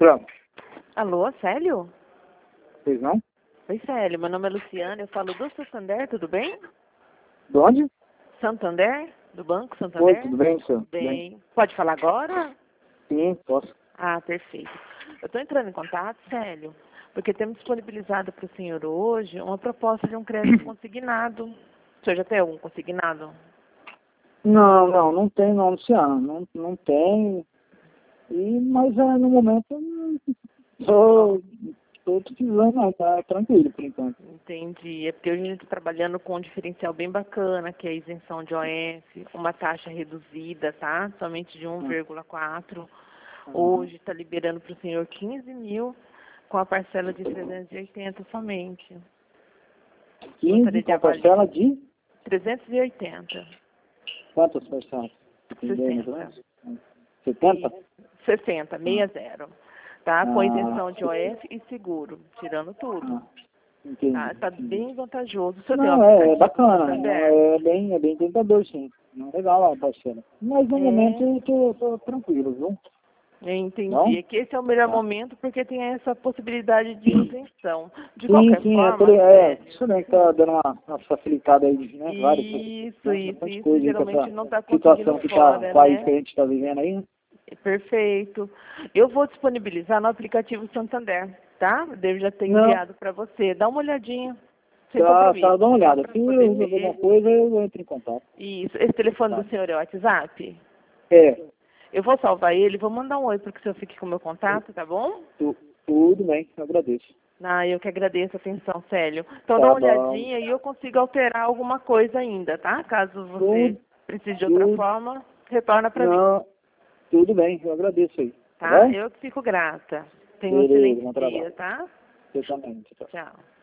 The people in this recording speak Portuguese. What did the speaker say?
Pronto. Alô, Célio? Pois não? Oi, Célio. Meu nome é Luciana. Eu falo do Santander, tudo bem? De onde? Santander? Do Banco Oi, Santander? tudo bem, senhor? Bem. Pode falar agora? Sim, posso. Ah, perfeito. Eu estou entrando em contato, Célio, porque temos disponibilizado para o senhor hoje uma proposta de um crédito consignado. O senhor já tem algum consignado? Não tem não, Luciano. Não tem. Mas no momento estou utilizando, não, tá tranquilo por enquanto. Entendi. É porque hoje a gente está trabalhando com um diferencial bem bacana, que é a isenção de OF, uma taxa reduzida, tá? Somente de 1,4. Hoje está liberando para o senhor 15 mil com a parcela de 380 somente. 15 com a parcela de 380. quantas parcelas? Tem ideia, mais ou 60. menos? 70? 60, 60. Tá? Com Ah, isenção de OF e seguro, tirando tudo. entendi. Tá? Está bem vantajoso. O senhor tem um Não, é aplicativo bacana. Santander? É bem tentador, sim. Não é legal a parcela. Mas no momento eu tô tranquilo, viu? Eu entendi. Não? É que esse é o melhor Tá. momento porque tem essa possibilidade de isenção. De Sim, qualquer sim, forma, isso mesmo que tá dando uma facilitada aí, né? Várias, bastante isso coisa aí com geralmente essa não está conseguindo situação que tá, o fora, país né? que a gente tá vivendo aí, né? Perfeito. Eu vou disponibilizar no aplicativo Santander, tá? Eu devo já ter Não, enviado para você. Dá uma olhadinha, sem tá, compromisso. dá uma Só olhada. para Se poder eu resolver alguma ver. coisa, eu entro em contato. Isso. Esse telefone Tá. do senhor é o WhatsApp? É, Eu vou salvar ele, vou mandar um oi para que o senhor fique com o meu contato, tá bom? tudo bem, eu agradeço. Ah, eu que agradeço a atenção, Célio. Então dá Tá uma bom. olhadinha e eu consigo alterar alguma coisa ainda, tá? Caso você Tudo, precise de outra tudo, forma, retorna para mim, não, tudo bem, eu agradeço aí. Tá tá? bom? Eu que fico grata. Tenha um Beleza, excelente bom dia, trabalho. tá? Você também. Tchau. Tchau.